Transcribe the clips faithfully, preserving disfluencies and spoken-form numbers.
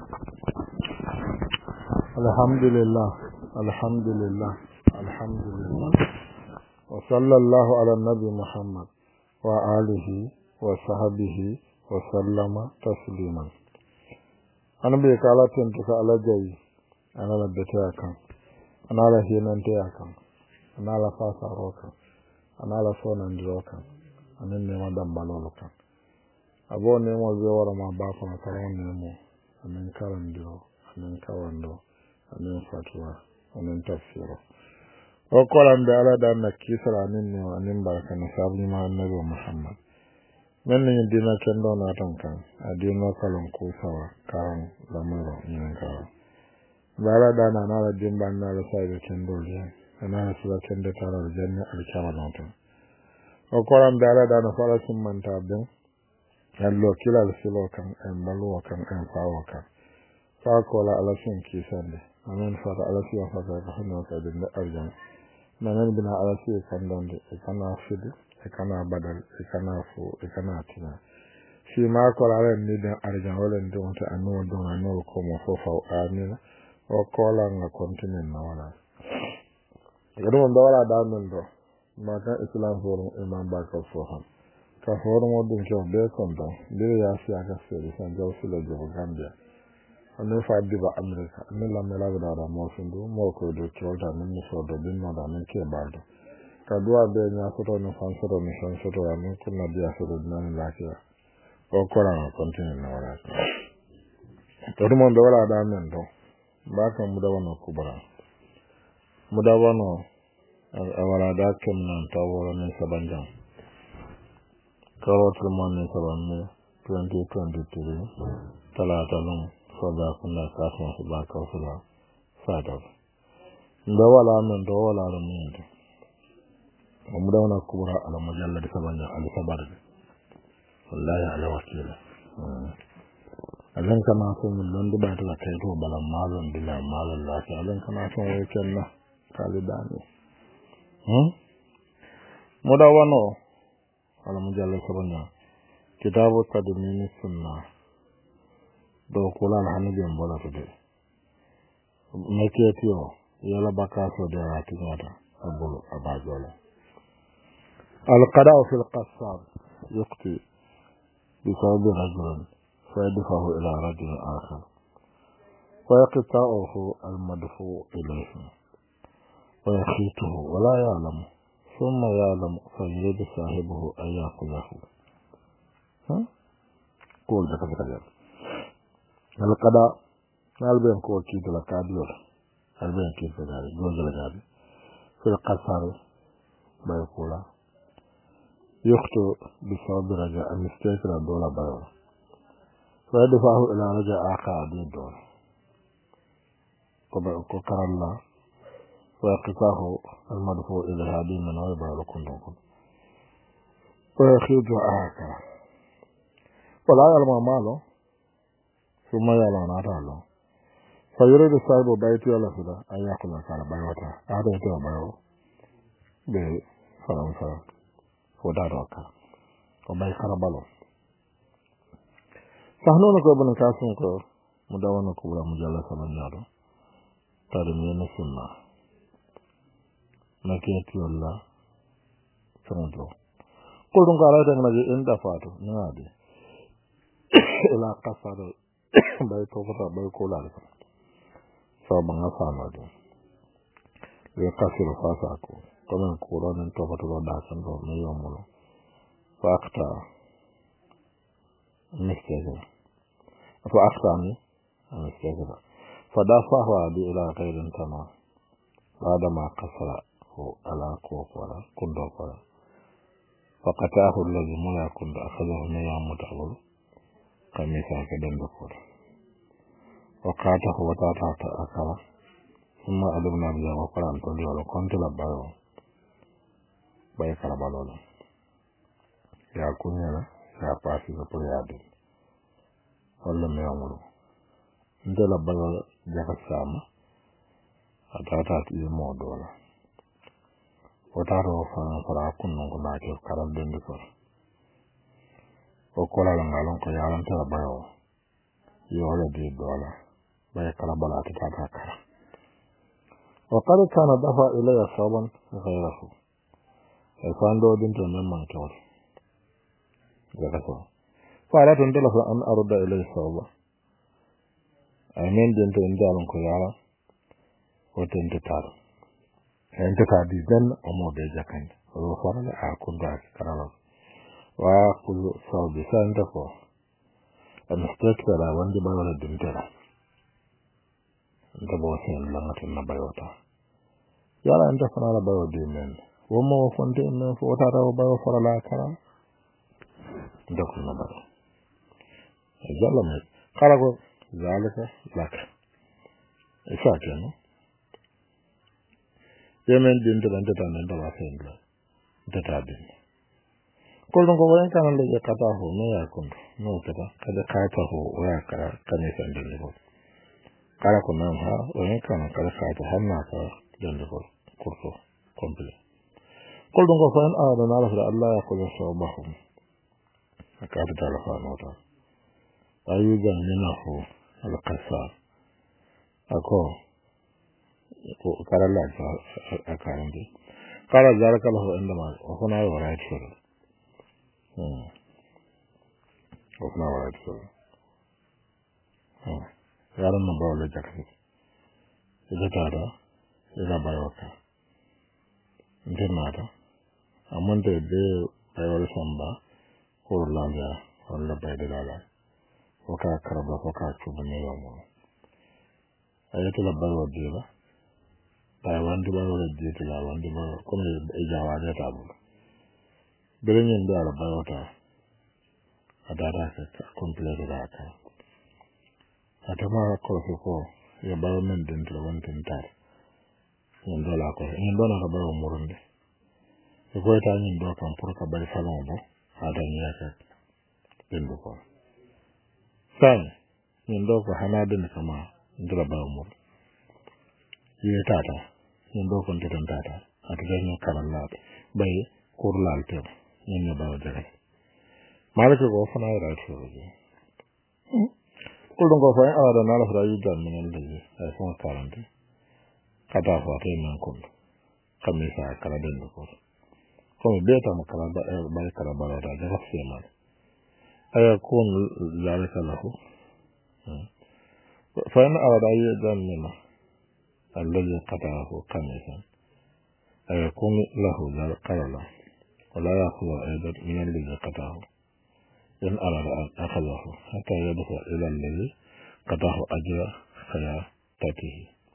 Alhamdulillah, alhamdulillah, alhamdulillah. Wa sallallahu ala nabi Muhammad wa alihi wa sahbihi wa sallama tasliman. Anabi kala tentu ka ala jayi, anala bete akan, anala hinante akan, anala fasa rokan, anala sonandiro kan, anin nema dambalolo kan. Abo nemo zewara ma bako na karon nemo, anin karandiro, anin kawando, anin fatwa, anin tafsiro. Okolan da ala da na kisara anin ne anin baraka na sabni ma annabi Muhammad. Men ni dina kendo na tankan, adino kalon kusawa karan lamuro yin kawa. Bala da na na dimba na la sai da kendo liya, na su da kendo tara da janna alkama nota. Okolan da ala da na fara sun manta bin allo kila da silo kan en baluwa kan en fawo kan. Fa kola ala sun kisande. Amen fata alasi wa fata ka hannu ka dinda arjan nanan bina alasi kan donde e kana fidu e kana badal e kana fu e kana tina shi ma ko la ni den arjan wala ndon ta anu don anu ko mo fo fa amina o kola nga continue na wala gado ndo wala da men do ma ka islam forum imam ba ka fo han ka forum o dun ko be kon do be ya si aka se san jaw sila jo gambia ane fa diba Amerika ne la mela da da mo fundu mo ko do tolta ne ni so do bin no da ne ke baldo ka duwa be nya so to no fan so to no fan so to ane ko na dia so do na la ke o ko ra continue na wala to mo do wala da men do ba ka mu da wono kubara mu da wono awala da kem nan ta wala ne sabanjam karot mo ne sabanne twenty twenty-three talata lum soda kunna kasan su ba ka sula sada da wala men do wala men mu da wana kubra ala mujallad sabanya al sabar wallahi ala wakila alan kama so mun don duba ta kai to balan malon dila malon lafi alan kama so yake na kalidani hm mu da wano ala mujallad sabanya kitabu tadmini sunna do kula alhani ben bola to de maketiyo yala bakaso de rati ngata abulu abajola alqada fi alqassar yuqti bi sawab rajul فيدفعه إلى رجل آخر ويقطعه المدفوع إليه ويخيطه ولا يعلم ثم يعلم فيريد صاحبه أن يأخذه قول ذلك ذلك alqada alben ko ki de la kadiol alben ki de la gozo la gabi fil qasar bay kula yukhtu bi sabr raja al mistakra dola bayo fa yadfahu ila raja aqadi dol ko ba ko karalla wa yaqtahu al madfu ila hadi man wa ba kun don ko yakhidu aka wala yalma malo ثم يعلم هذا فيريد صاحب بيت ولا فدا أن يأخذ على بيوته هذا يتوى بيو بفرنسا وداروكا وبي خربالو فهنونك وابن كاسمك مدونك ولا مجالسة من يارو تارمين السنة نكيتي الله فرنسا قلتم قالت أنك إن دفعتو نادي إلى قصر bai to fata bai ko la ka so ban asa ma do le ka siro fasa ko to men ko ro nen to fata da san do me yo mo fakta mistake fa akta ni mistake fa da fa wa bi ila ghairin tama hada ma qasara ko ala ko wala kundo ko fa qatahu alladhi mula kundo akhadahu ne ya mutabal kamisa ke dan dokor wakata ko watata ta akala kuma aduna biya ko faran to do ko ntla bayo bay kala balolo ya kunyala ya pasi ko yade wala me amuru ndela bayo jaka sama atata ti mo dola wataro fa fara kunno ko na ke karal den ko o kola ngalon ko yalan ta bayo يولا دي دولا بيكرا بلا تتاكرا وقد كان دفع إلي صوبا غيره فاندو دينتو ممن كور جاكسو فأردت أن تلف أن أرد إلي صوبا أمين دينتو إنجالن كيارا وتنتو تارو أنت تادي ذن أمو بيجاكن وفرل أكون داك كرالو وأقول صوبي سانتفو أمستكترا واندي باولا دينترا nta bo sen langatin na bayota yala nta fana la bayo de men wo mo fonte men fo ta raw bayo fara la kara nta ko na bayo jalla me kala ko zalika lak isa kenan yemen din to nta tan nta ba sen la nta ta din ko don ko wan kan le kata ho no ya kun no kata kada ka ta ho wa kara kan sen din ko kala ko nan ha o yin kan kala sa to hanna ka dande ko kurto komple kol don ko fan a da nala fa Allah ya kula so bahum akata tala fa nota ayu gan nina ho al qasa ako ko kala la fa akarande kala zalika lahu indama wa kuna wa right for hmm wa kuna wa right for hmm yaran na bawo le jakati ida tada ida bayoka ndinada amonde de bayol samba ko lanja wala bayde dala waka karaba waka tubane yomo ayatu la bayo dira bay wandi bayo le dite la wandi bayo kono e jawa de tabu belenyen dala bayota adada ka complete data atama ko ko ya bayo men den to wonten tar en dola ko en dona ka bayo murunde e ko ta nyin do kan pour ka bay salon bo ada nya ka den do ko sai en do ko hana den kama ndura bayo mur ye tata en do ko den tata ata den kala la bay kur lal te en bayo jere malaka ko fana ra to kullum ko fa ara na la fra yudan min al ay fon quarante kata fa te man ko kamisa kala den ko ko beta ma kala ba ba kala ba da da fa ma ay kun zalika lahu fa in ara yudan min alladhi qatahu kamisa ay kun lahu zalika la wala yaqulu aidan min alladhi qatahu إن أراد أخذه حتى يدفع إلى الذي قطعه أجر خياطته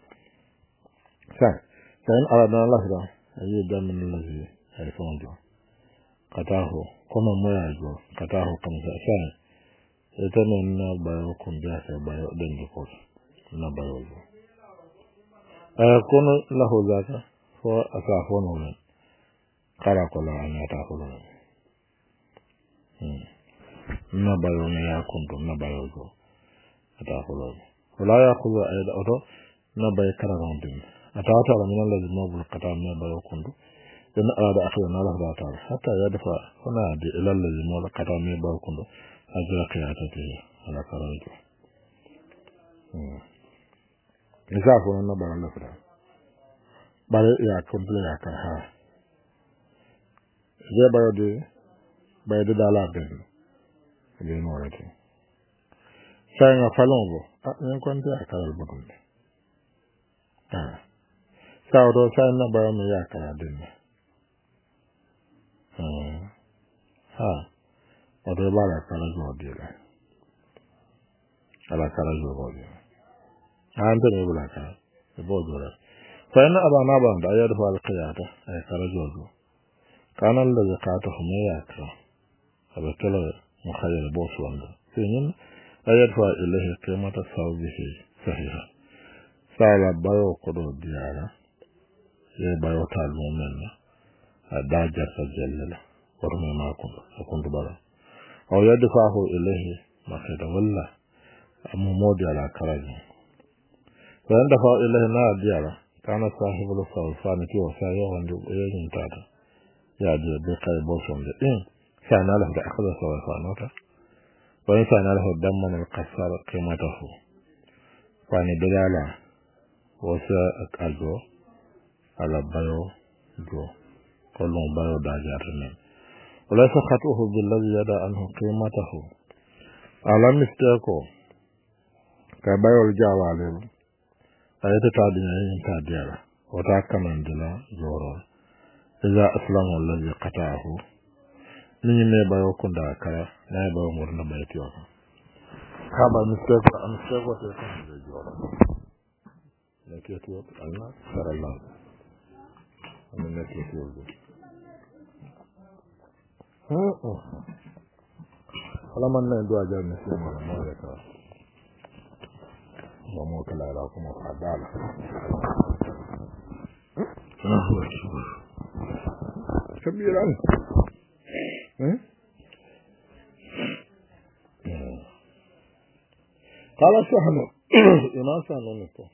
فإن أراد الله أن يبدأ من الذي يفعله قطعه كما ما يجو قطعه كما سأسان يتمنى بيوكم جاسة بيو دنجكوس نبيوه أيكون له ذاك هو أسافون من قرأ كل أن يتأخذون nabayo ne ya kuntu nabayo go ata holo wala ya khulu ayda oto nabay kararon din ata ta la min Allah mabul qata nabayo kuntu dan arada akhira na Allah ta'ala hatta ya dafa kuna di ila Allah mabul qata nabayo kuntu ajra qiyata ti ala karajo hmm isa ko nabayo Allah fara bare ya kuntu ya ka ha je bayo de bayo de dala den le no rete sai na falongo a en kwante akara budun ah sai do sai na ba mi ya kara din ah ha o do ba la kara jo de la ala kara jo bo de an te ne bula ka e bo do la sai na aba na ba da ya da fal qiyata ay kara jo jo kana la zakata huma ya ka aba kala مخيل بوس واندا سينين أيدفع إليه قيمة صوبه صحيحة سالا بايو قدو ديالا يبايو تعلمو منا أداجر سجلل ورمي ما كنت أكنت بلا أو يدفعه إليه مخيل ولا أمومودي على كراجه فيندفع إليه نا ديالا كان صاحب الصوب فانكي وسايا واندو إيجن تاتا يا دي بقاي بوس واندا إن كان له أخذ سوى فانوتا وإن كان له دم من القصار قيمته فاني بدالا وسا قلبه على بايو جو كلهم بايو داجارني وليس خطوه بالذي يدى عنه قيمته على مستيكو كبايو الجوالب أيضا تادين تاديرا وتاكمن دلا زورو إذا أسلم الذي قطعه من يبايو كندا كرا لا يبايو مرنا بيتيوكا كابا مستيكو أمستيكو تيكون بيجورو نكيتيوك الله سر الله أنا نكيتيوك فلما ندوا جال مسلم ولا مولك وموك لا يراكم وفعدالا الله أكبر كبيرا قال سهل إما سهل نكو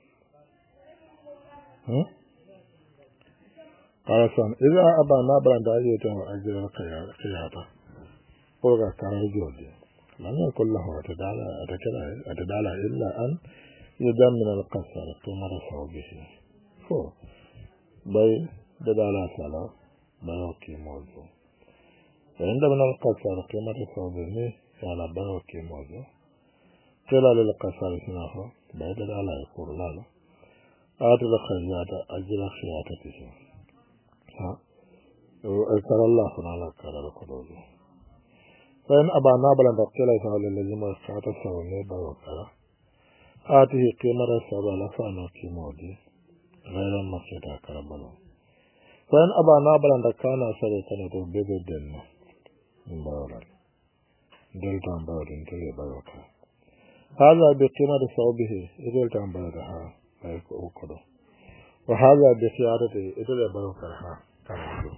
قال سهل إذا أبا نابرا دعيته أجل القيادة قولك كان جودي لم يكن له أتدالى إلا أن يدم من القصر ثم رفعوا به فو بي ددالة سلا بيوكي موضوع وعند من القصر ثم رفعوا به على بيوكي موضوع قيل للقصر سناه بي ددالة يقول لا آت الخيادة أجل خيادته ها وأذكر الله فنالا كان لقلوبه فإن أبا نابلا تقتل فعل الذي ما يستعط السوامي بيوكرا آته قيمة السبع لفعنا كيمودي غير المسيطة كربلا فإن أبا نابلا تكانا سريكنا تبقى الدنيا من بيولا دلتان بيولين تلي بيوكرا هذا بقيمة صوبه إذلتان بيولها بيوكرا وهذا بخيارته إذل بيوكرها كربلا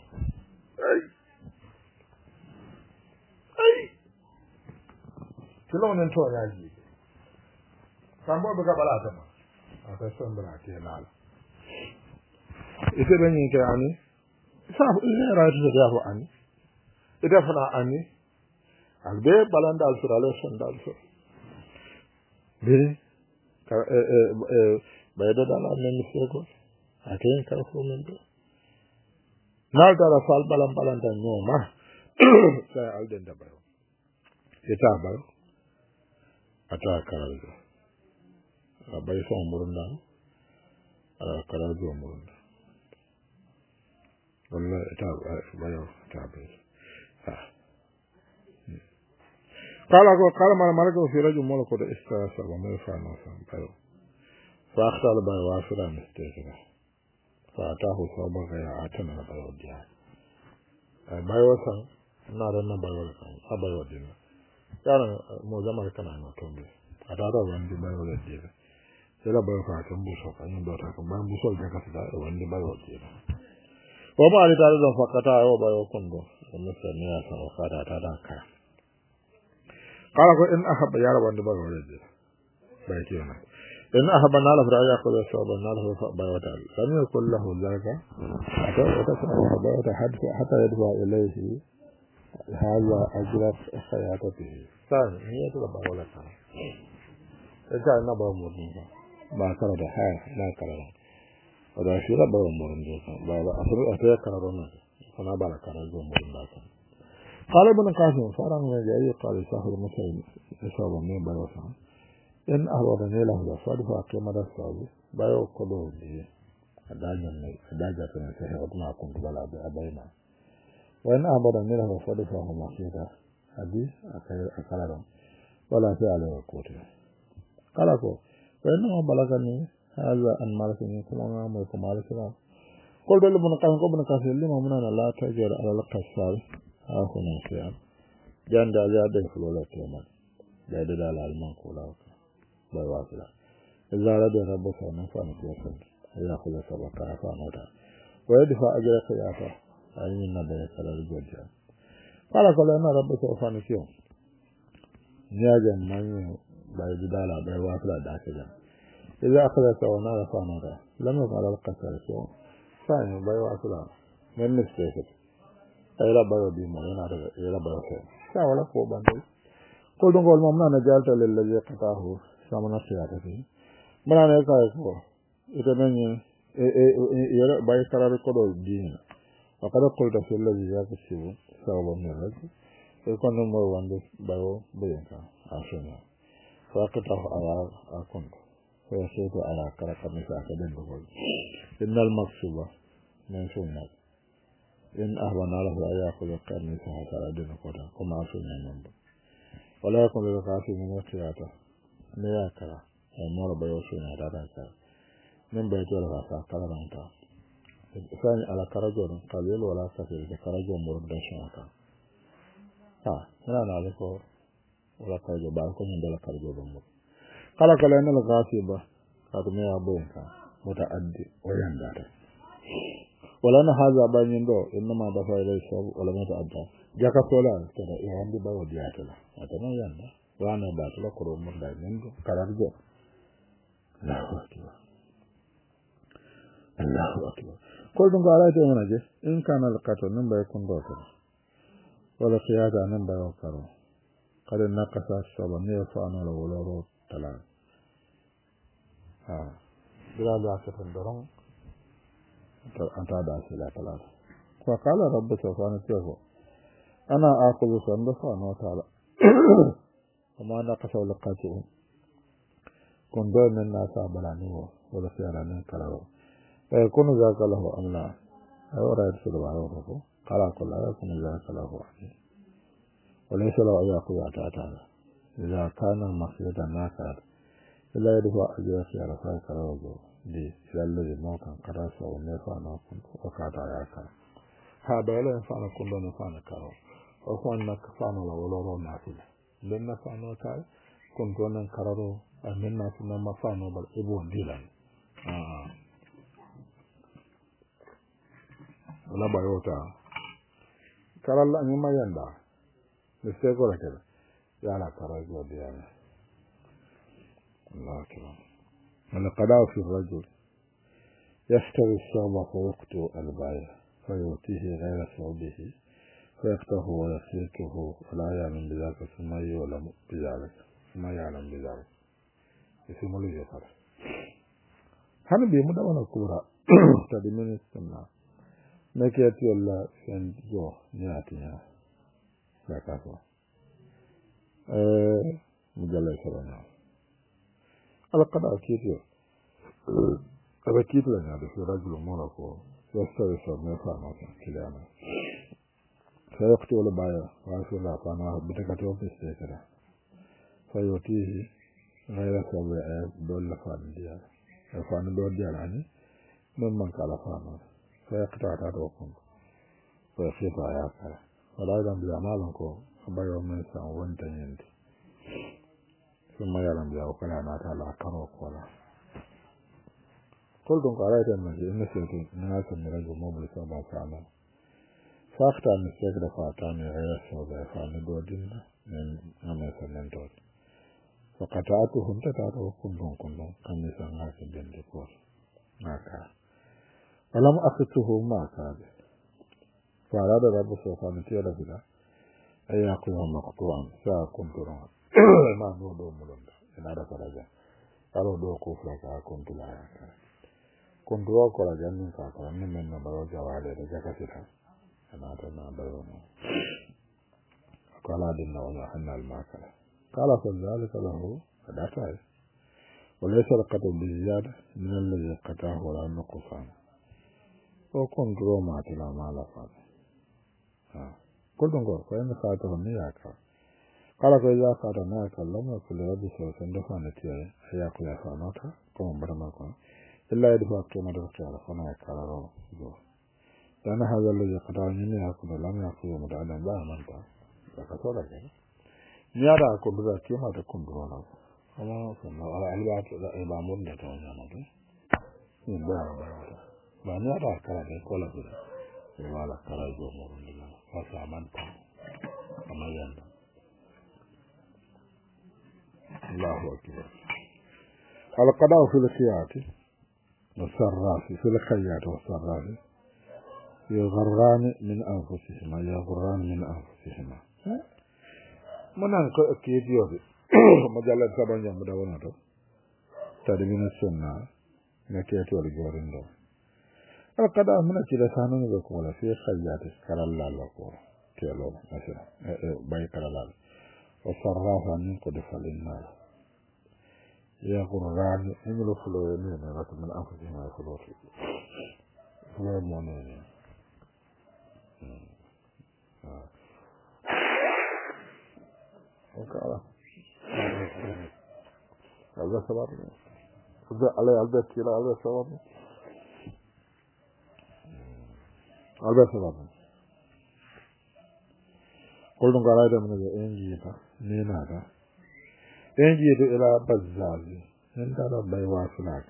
kilon to ya ji sambo be ka bala sama ata sombra ke lala ite ben yin ke ani sa ile ra to da ho ani ite fana ani albe balanda al surale son dal so be ka e e be da dala men se ko ate ka fo men do nal dala fal balam balanda nyoma sa al den da bayo ita bayo ata karajo abai so murunda ala karajo murunda walla ita bayo ta be ha kala ko kala mara mara ko fi rajul molko de istara sa ba mai fa no san bayo fa akhtal bayo wasira mistake fa ta hu so ba ga ya atana bayo dia bayo san na ran na bayo kan abayo dia yaran mo zama kana na tombe atara wandi bayo da dira sai la bayo ka tan buso kan yin dota kan bayan buso da ka da wandi bayo dira wa ma ali tare da fakata ayo bayo kondo wannan sai ne ya san fakata ta da ka kala ko in ahabba yara wandi bayo da dira bai ce na in ahabba na la fara ya ko da sabon na la fa bayo da lam yakul lahu zaka ata ata fa bayo da hadda hatta yadfa ilayhi هذا أجرت حياته ثاني هي تبقى ولا ثاني إذا أنا بمرني ما كره ده هاي لا كره وده شيء لا بمرني ده لا أصل أتى كرهنا فأنا بلا كره جو مرني ده قال ابن قاسم فارن جاي قال سافر مسلم يسوع من بيوسان إن أهودني له ده صادف أقيم ده صادف بيو كله دي أداجن أداجن سنة هذا كنت بلا أبينا وإن أعبدني له صادفه مخيطة حديث أكرر ولا فعل وقوته قالوا وإنما بلغني هذا أن مالكني كما أمركم مالكنا قلت لابن قاسم ابن قاسم لما مننا لا تجر على القصار هنا شيئا جان دا جاده فلولا كمان جاده دا الالمان كولا بواصلة إذا رد ربك ونفع نفسك يأخذ سبقا فانوتا ويدفع أجر خياطة أين النبي صلى الله عليه وسلم قال قال أنا ربك وفانكيو نياجا من بعد دالا بواصلة داكجا إذا أخذ سوانا فانوتا لم يقع على القصر شو ثاني بواصلة من نفسك أي ربك بيمو ينعرف أي ربك خير لا ولا قوة بندي ko ɗum gol mom nana jalta lellaji qatahu samana siyata fi manane kay ko ita nañi yere bay karare koɗo diina wa kada qulta fi allazi yakasibu sababu min rajul e kono mo wande bayo beyen ka afena fa qatahu ala akuntu fa yashitu ala karaka misa ka den do gol innal maksuba min sunnat in ahwana lahu ayakhudhu qarni sa ta den ko ta ko ma afena non wala yakun lil qafi min qiyata ne yakara e moro bayo suna da da ka min bai to la sa kala ran ta sani ala karajo don kalel wala sa ke da karajo moro da shi aka ha ina na ko wala karajo ba ko min da karajo don mo kala kala ne la qafi ba ka to me abo ka mutaaddi wayan da ta wala na haza ba nyin do inna ma da fa ilai sab wala mutaadda jaka sola ta da ya handi ba wadiya ta la ta no yanda wana ba ta ko mo da nendo karajo Allahu akbar Allahu akbar ko dum ga raate wona je in kana al qato nan bay kun do to wala qiyada nan bay karo kada nakasa saba ne fa ana la wala ro tala ha bila da ka tan doron ta anta da shi la tala ko kala rabbu subhanahu wa ta'ala ana aqulu sanda fa na ta'ala kuma na kasa wala qato kon do men na sa balani wo wala fiara nan kala e kono zaka lahu amla awra rasul wa ko kala ko la kono zaka lahu ani wala sala ya ko ya ta ta idza kana masjida naka ila yadfa ajra fi rafa kala go di lallo de mo kan kara so ne fa na kun ko ka ta ya ka ha bele fa na kun do ne fa na karo o ko na ka fa na la wala ro na fi den na fa no ta kun do nan kararo amin na fi na ma fa no bal ibo dilan ah wala bayota karalla ni mayanda de sego la kala ya la karajo de ya Allah akbar wala qada fi rajul yashtari as-sawba fa waqtu al-bay' fa yutihi ghayra sawbihi fa yaqtahu wa yasituhu la ya'lam bi dhalika thumma yu'lam bi dhalika thumma ya'lam bi dhalika ismu li yafar hanu bi mu da wana kura ta di minister nake ti Allah sen jo ni atinya la kaso eh mujalla sarana ala qada kiti aba kiti la na de rajul monako yastari so me fa ma kilana sai wakati wala baya wa fi la fa na bi ta to office te kada sai yoti ghayra sabu ay dol fa ndiya fa na do dia ani non man kala fa na فيقطع تعرفهم ويخيط عياكا ولا يعلم بأعمالكم أبايا ومنسا وانت يندي ثم يعلم بأعوكا ناتا لا كروك ولا قلتم قرأت المجيء إن سيتي ناس من رجل مبلس وما فعلا فأخطأ من السيكرة فأعطاني غير السوداء فأني دودين من أمسا من دود فقطعتهم تتعرف كلهم كلهم كميسا ناكي دين كور ناكا ولم أخذته ما كان فأراد رب سبحانه وتعالى بلا أن يأخذه مقطوعا سأكون ترى ما نودو ملوندا إن هذا فرجا قالوا دو كفرك أكون تلا كنت أقول جنن كاكرا من نبرو جوالي رجاك سيرا أنا أتنا بروني قال أدنا ولا حنا الماكرة قال فذلك له فدافع وليس القتل بالزيادة من الذي قتاه ولا النقصان o kontro ma tila mala fa ha kodon go ko en ka to ne ya ka kala ko ya ka to na ka lama ko le rabi so sen do fa ne tiere ya ko ya fa nota ko mbara ma ko illa ya fa to na do ta fa na ka ro go dan ha ga le ka ta ni ne ko la ma ko mo da dan ba man ta ka to la ke ni ada ko ba ki ma da kun do na amma ko na ala alba to da ba mun da to na na ni ba ba ba ni ada kara da kola da wala kara go mo ndina fa sa man ta amma yanda Allahu akbar al qada fi al khiyat wa sarraf fi al khiyat wa sarraf يغران من أنفسهما يغران من أنفسهما munan ko ke diyo majalla saban jam da wona to tadmina sunna na ke to rigorin do al qada muna ci da sanu ne ko wala fi khayyat karalla la ko kelo asira bay karalla wa sarrafa min qad falinna ya qur'an inglo fulo ne na rat min afsi ma fulo fulo mo ne وكذا هذا سبب هذا على هذا كلا هذا سبب هذا سبب قلنا قال هذا من الإنجيل نين هذا إنجيل إلى بزازي عند هذا بيواسلاك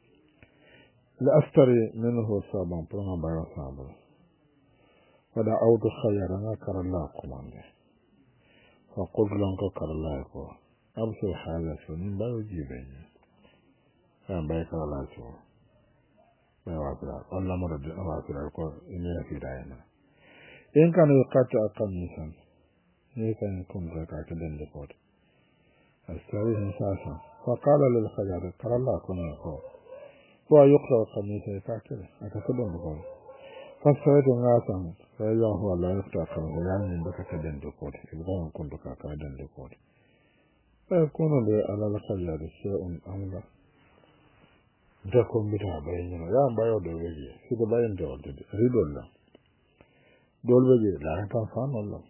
لأستري منه سبب بنا بيواسابه ولا أود خيرنا كر الله قمانه فقلت لنك كر الله يقول أبصر حالة سنين بايو جيبيني كان باي كر الله يقول بايو عبدالله الله مرد أبعثر يقول إني في دائما إن كان يقاطع قميصا إن كان يكون ذكا كدن لقود أستريه ساسا فقال للخيار كر الله كن يقول هو يقرأ قميصا يكاكله أكتبون لقود فسرت ناسا فإذا هو لا يفتح يعني بك كدن لقود إبغاهم كنت كدن لقود فيكون لي على الخيار شيء أملا تكون بتاع بيننا يا بايو دولبي سيد باين دول ريد الله دولبي لا كان فان الله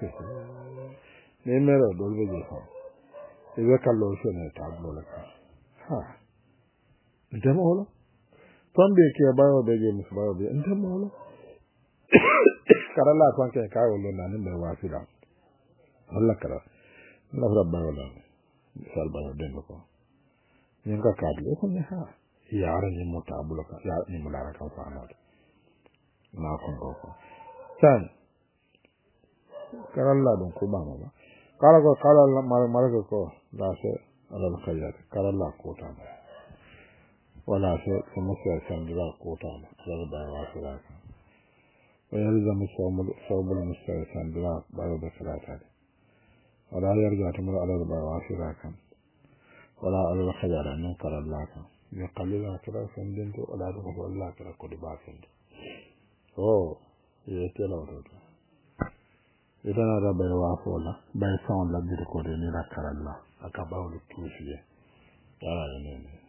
نيمرو دولبي فان إذا كان شنو تابلو لك ها أنت ما هو tambe ke bayo bege musu bayo be enta molo karala kwan ke kawo lo na ni be wasila Allah kara na rabba wala sal bayo den ko nyanga kadle ko ne ha yara ni mutabula ka ya ni mulara ka fa na na ko ko san karalla don ko ba ma kala ko kala mar mar ko la se alal khayat karalla ko ta ولا شيء فمسيا سندلا قوتان على الباي واسلاك ويلزم صوب المسيا سندلا باي بسلاك ولا يرجع تمر على الباي واسلاك ولا على الخيار أن ينكر الله يقلل أكرا سندنت ولا تقف الله أكرا كل باسند أوه يتلو دوتو إذا نرى باي واسولا باي سون لبير كوري نرى كر الله أكباول التوفيه يا رجل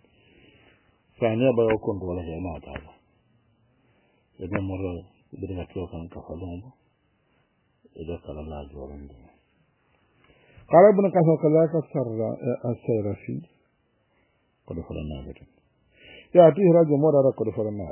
ثانية بيكون ولا شيء ما تعرف إذا مرة بدنا كلام كفلهم إذا كان الله جوارين قال ابن كثير كذلك السر السير في قد فرنا بدن يأتيه رجل مرة قد فرنا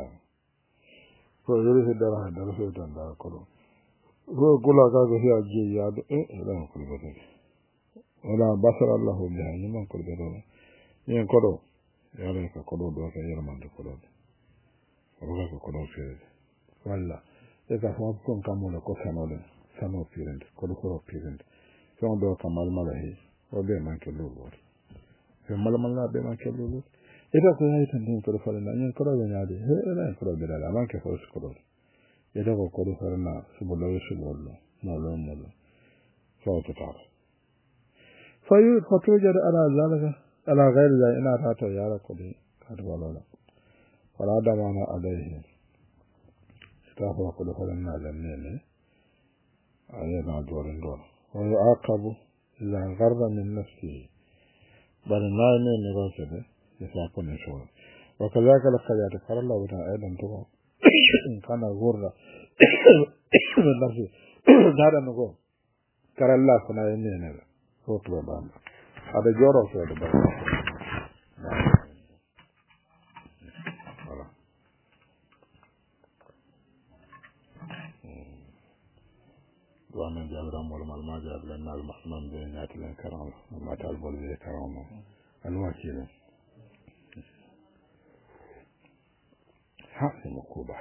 فيريه الدراه درس يتن دار كلو هو كلا كذا هي جياد إيه لا يقول بدن ولا بصر الله بها يمن كل بدن ين كلو yare ka kodo do ka yar man do kodo roga ko kodo fere walla e ka fa kon kamule ko sanole sano pirent kodo ko pirent so do ka mal malahi o be man ke lulu e mal mal na be man ke lulu e da ko hay tan din kodo fare na nyen kodo be nyaade he na kodo be dala man ke ko kodo e da ko kodo fare na subo lo subo lo no lo no lo so to ta fa yu fatuja ala zalika على غير ذلك إن أتاته يا ركضي قد ولا ولا دمنا عليه استغفر كل فلنا لمنه علينا دورين دور ويعاقب إذا غرب من نفسه بل نايم نغسله يساقون شوى وكذلك الخيات قال الله تعالى أيضا تقول إن كان غرة من نفسه هذا نقول قال الله سنا يمينه هو طلبان هذا جورو في هذا بس وانا جابر مول مال ما جاب لنا المحمد بينات الكرام ما طالبوا لي كرام الوكيل حق مكوبار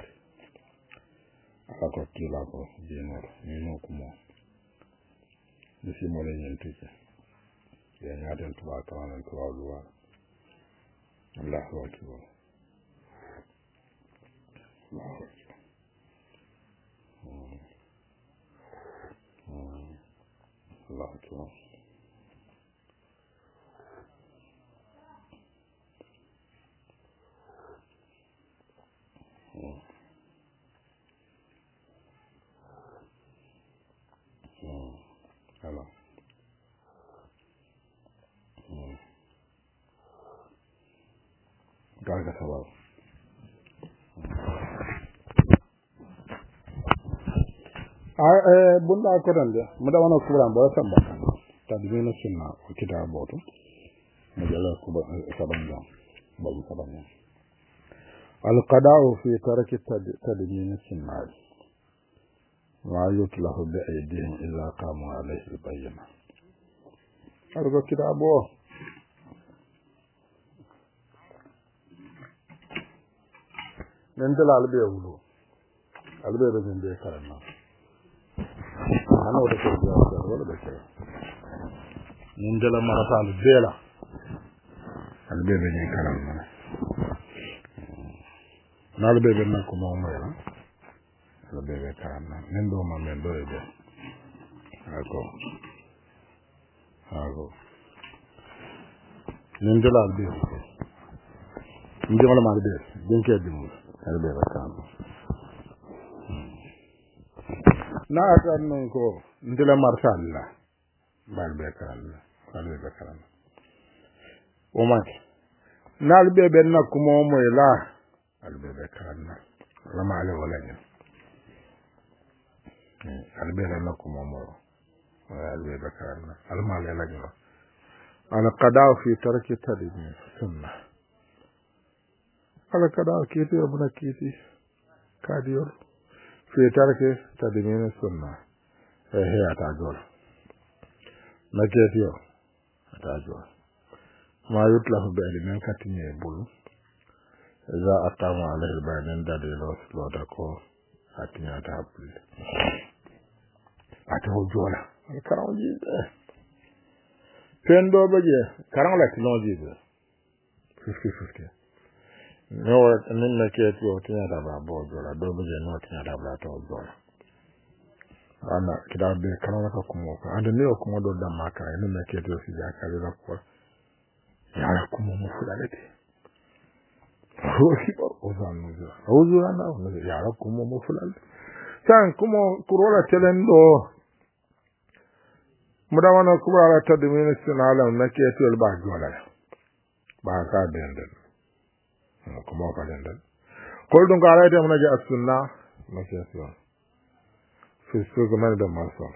akako kila ko dinor nino kumo disi mole nyentike ya nyaden tuba tawana tuba luwa Allahu akbar Allahu akbar Allahu akbar kaga sabab a bunda ko dan de mu da wana kuran ba san ba tadbina sunna ko kitabo to mu jala ko ba saban da ba mu saban al qada'u fi tarki tadbina sunna wa yutlahu bi aydihim illa qamu alayhi al bayyina argo kitabo nendal albe wulu albe be nende karama ana wada ko jaw wala be kay nendal marata albe la albe be ni karama nalbe be nakko mo mo la albe be karama nendo ma mendo e be ako ako nendal albe ndewala ma albe denke dimu albe bakam na atan non ko ndila marsalla balbe kan albe bakam o ma nalbe be nakko mo mo la albe bakam la ma ale wala ni albe be nakko mo mo albe bakam al ma le la ni ala qada fi tarki tadbin sunnah ala kada kiti abuna kiti kadiyor fi tarke tadmin sunna eh he atajol naketiyo atajol ma yutlahu bi alimin katinye bulu za atama alayhi bayan dalilo sloda ko atinya ta bulu atawo jola karam jibe pendo beje karam la tilon jibe fifty fifty no nin na ke to tinya da ba bo jora do be no tinya da ba to jora ana kida be kana ka kuma ka anda ne kuma do da maka nin na ke to si ja ka da ko ya kuma mu fulale ko shi ba o zan no ja o zan na no ya kuma mu fulale san kuma kurola telendo muda wana kuma ala ta dimini sunala na ke to ba jora ba ka denden kuma kalenda ko don ga ayata mun ga sunna makiyasiyo fi sugu man da maso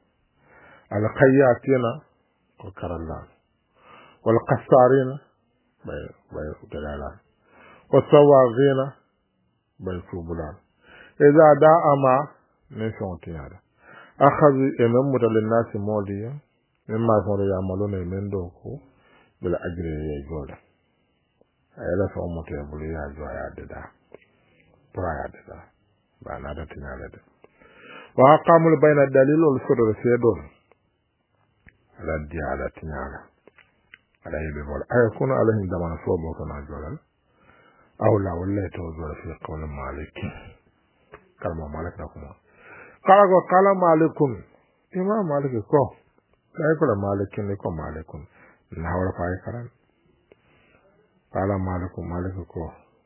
al qayyatina ko karalla wal qassarina bay bay dalala wa sawagina bay fubulan idza da'ama ne shontiyada akhadhu imam mudallin nasi modiya mimma sonu ya'maluna min doko bil ajri ya joda ayala so mo te bulu ya jo ya deda pra ya deda ba na da tinala de wa qamul bayna dalil wal sudr saydo raddi ala tinala ala yibe bol ay kunu alahi dama so mo kana jolal aw la wallahi to zo fi qawl malik kalma malik na kuma kala ko kala malikun imam malik ko kai ko malikin ne ko malikun na wala fa karan kala maliku maliku ko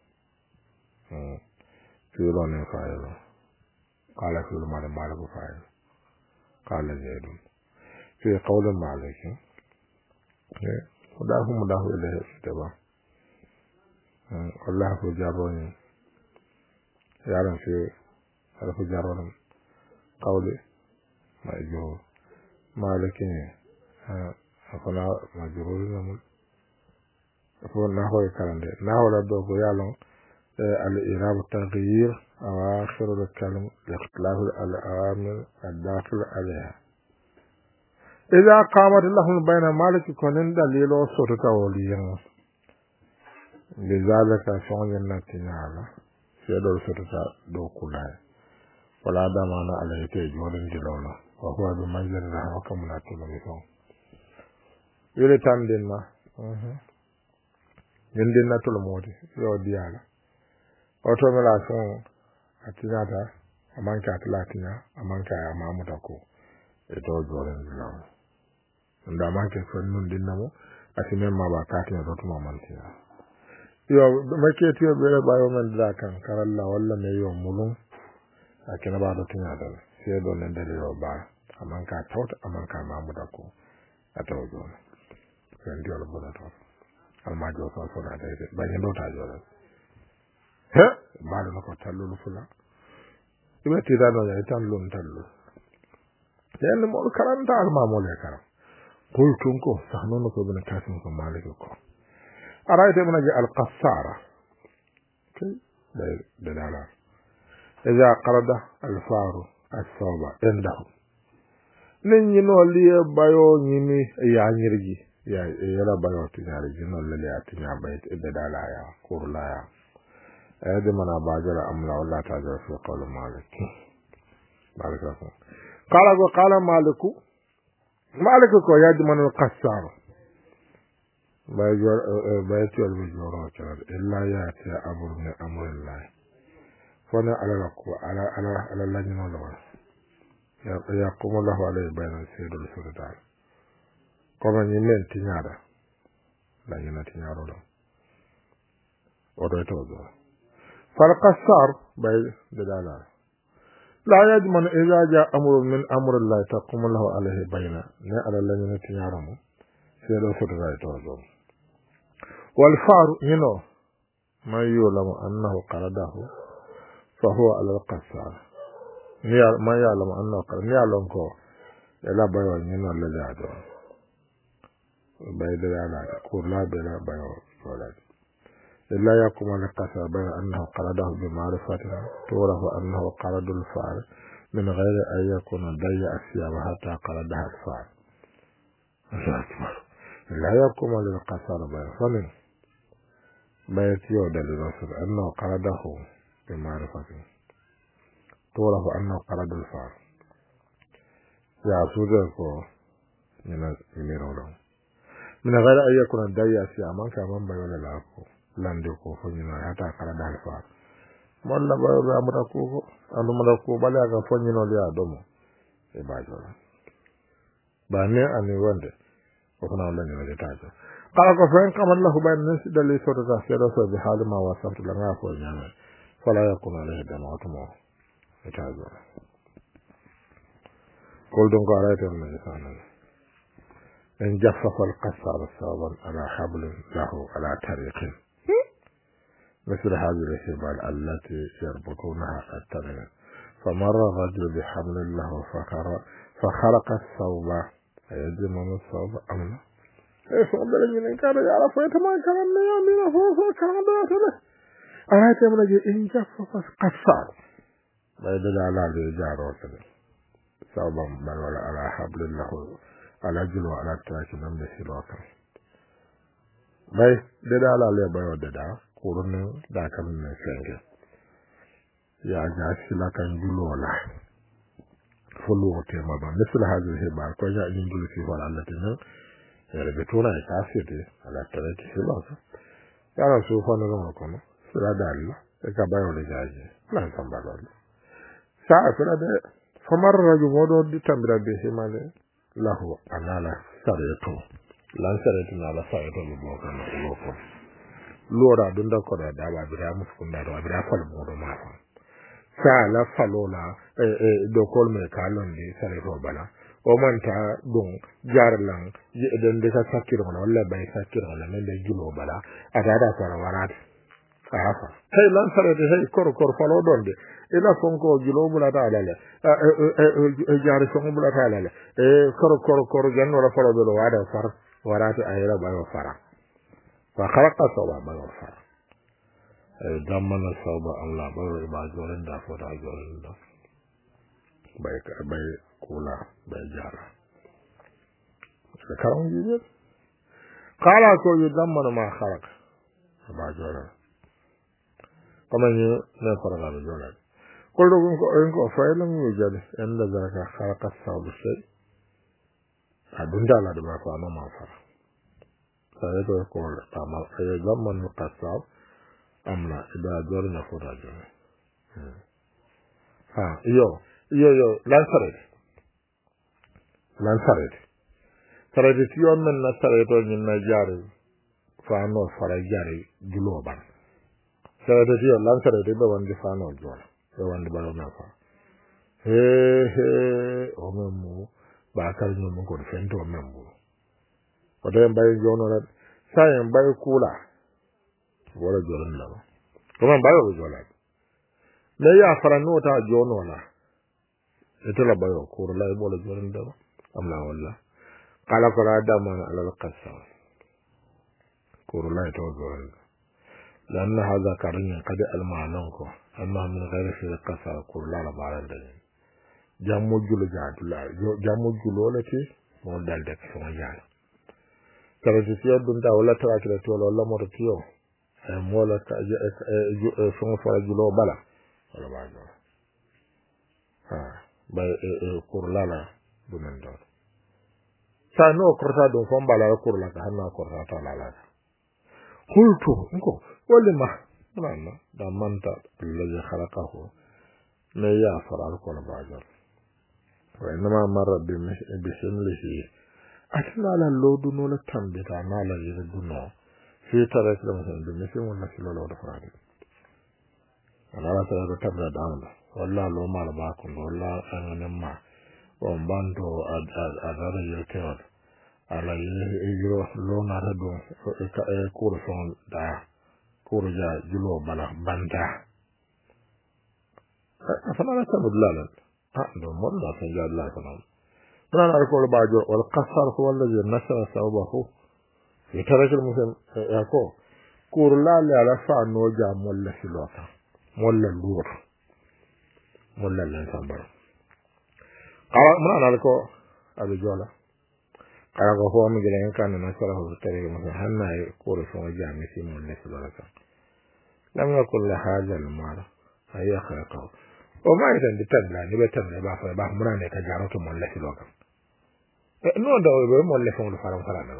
hmm filo ne faayelo kala filo mala maliku faayelo kala zaidun fi qawl malik eh mudahu mudahu ilayhi taba hmm Allah ko jaroni yaran fi ala ko jaroni qawli ma jo maliki ha afala majrur namu ko na hoy kalande na wala do ko yalon al irab taghyir awakhir al kalam liqtlaf al awamil al dakhil alayha idha qamat lahu bayna malik kunin dalilo soto tawliyan bizalaka shonyan natinala sedo soto ta do kulay wala da mana alayhi te jorin dilawla wa huwa bi manzil rahmaka munatulu ko yele tandinna mhm yende natul modi yo diala auto mela son atinata amanka atlatina amanka ya mamuta ko e to joren lawo nda manke fannun dinamo asimen ma ba katina to tuma mantina yo make tiyo bere bayo men da kan karalla walla me yo mulun akina ba do tinya da sai do nan da yo ba amanka tawta amanka mamuta ko atawo jona sen diolo boda to alma jo so so da de ba ni dota jo la he ba do ko tallu fula ibe ti da no ya tallu tallu yen mo karanta alma mo le karam qultum ko sahnono ko bin kasim ko malik ko araite mun ji al qassara kay da da la iza qarada al faru as-sawba indahu nin ñi no liye bayo ñimi ya ñirgi ya yala bayo ti ñaari ji no le ya ti ñaa bayt e dala ya kur la ya e de mana bajara amla wala ta da fi qawl malik baraka qala go qala maliku malik ko ya di man al qassar bay jor bay tiol bi joro ta illa ya ta abur min amrillah fona ala ko ala ala ala la ñu no la يقوم الله عليه بين السيد والسلطان كما يمين تنيارا لا ينا تنيارا لا ودوتوزو فالقصار بين دلالا لا يجمن إذا جاء أمر من أمر الله تقوم الله عليه بين لا على لا ينا تنيارا سيد والسلطان والفار ينو ما يعلم أنه قرده فهو على القصار niya ma ya lam anna ka niya lon ko ela bayo ni no le da do bay de la ko la be la bayo wala illa yakum al qasar bay annahu qaradahu bi ma'rifatina turahu annahu qaradu al fa'il min ghayri an yakuna dayya asya wa hatta qaradaha al fa'il illa yakum al qasar bay famin bay tiyo dal rasul annahu qaradahu bi ma'rifatina توله أنه قرد الفار يا سودكو من الميرولو من غير أن يكون الداية سيامان كمان بيولا لاكو لاندكو فنينا حتى قرد الفار مولا بيولا أمركوكو أنو مركو بلاغا فنينا ليا دومو إباجولا باني أني وانده وكنا ولا نينا جتاجو قال كفين كما الله بين نسي دلي سورة سيرا بحال ما وصفت لنا فنينا فلا يكون عليه دموات موه itazo kol don ko arayta min sanan en jaffafa al qassar saban ala habl lahu ala tariq مثل هذه الحبال التي يربطونها التنين فمر الرجل بحمل له فخرق الثوب يجمع الثوب أمنا ايه فقدر من كان يعرف ويتما كان يامين فوق كان باتله أرأيت من إن جفف القصار bay da la le jaro tane sabam man wala ala hablillah ala julu ala taki nam de silota bay da da la le bayo da da kurun da kan ne senge ya ja sila kan julu la fulu te ma ba misal hadhihi ba ko ja in julu fi wala allatina ya be tona ta fete ala taki silota ya ra su fa no ko no sira dalla e ka bayo le jaje lan sambalo sa'a fulade famar raju modo di tambira be himale lahu anala sareto lan sareto na la sareto lu boko na boko lora dunda ko da da ba bira muskunda da bira fal modo ma fa sa'a la falola e e do kol me kalon di sareto bala o manta don jarlan den de ka sakiro na walla bay sakiro na men de julo bala ada da sara warat afa hey lan sareto hey kor kor falo donde ila fonko julo bula ta alale e jari fonko bula ta alale e kor kor kor janno la falo do wada far warata ayra bayo fara fa khalaqa sawa bayo fara e damana sawa Allah bayo ba jolen da fo da jolen da bay bay kula bay jara se karam jibe qala ko yudamana ma khalaqa ba jolen kama ni na fara ga jolen قل لكم إنكم فعلم يوجد عند ذلك خلق الصعب الشيء أدون دالا دبا فانا ما فر فهذا يقول تعمل أيضا من القصاب أم لا إذا أدورنا فراجع ها يو يو يو لا سرد لا سرد سرد تيوم من نسرد من نجار فانو فرجاري جلوبان سرد تيوم لا سرد بوان فانو جوال wanda ba na fa he he o memu ba kal no mo ko fento memu o de mbay jono la sayin bai kula wala jorin la kuma bayo jola me ya fara no ta jono la ita la bayo ko la bola jorin da amna walla kala ko da man ala qassa ko la ita jorin lanna hada karin kad almanan ko amma min ghairi fi qassa ko la la baran da jammo julo jaatula jammo julo la ti mo dal de ko yaala tarati siya dun ta wala tarati la to wala mo to yo mola ka e fon fara julo bala wala ba do ha ba e kurlala dunan do sa no korta do fon bala kurla ka hanna korta ta lala kultu ko wala ma wala da manta allazi khalaqahu la ya fara ko ba do wa inma marra bi bismihi atla la lodu no la tambita na la yiduno في تاريخ مثلا بالنسبة ولا في لولا فرادي أنا لا ترى تبرد دامنا ولا لو ما لباكم ولا أنا نما ومبانتو أد أد أدار يكير على يجرو لو نردو كور فون دا كور جا جلو بلا باندا فأنا لا تبرد لالا أنا مرة سجاد لا كلام أنا أقول باجو والقصر هو الذي نشر ثوبه في تاريخ المسلم ياكو كور لا لا لا فانو جا مولا سلوكا مولا لور مولا لنسان برا قال من أنا لكو أبي جولا قال هو مجرين كان نشره في تاريخ المسلم هنا كور فانو جا مسي مولا سلوكا لم يكن لهذا المال هي خلقه وما يتن تبلا نبي تبلا بافا باف مرانة كجارة مولا سلوكا نو داوي بي مولا فانو فرام فرام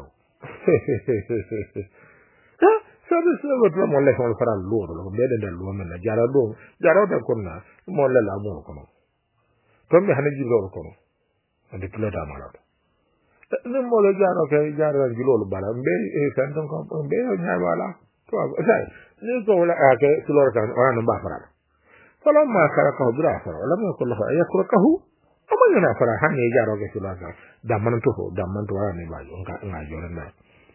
sabe sabe tra mo le ko fara loro lo be de lo men jara do jara da kunna mo le la mo ko no to be hanaji lo ko no ande kilo da mala ne mo le jara ke jara ji lo bala be e kan ton ko be nya wala to sai ni ko la ke kilo kan wa no ba fara fala ma kara ko bra fara la mo ko la ya ko ka hu amma yana fara hanne jara ke kilo kan da man to da man to wa ne ba nga nga jora na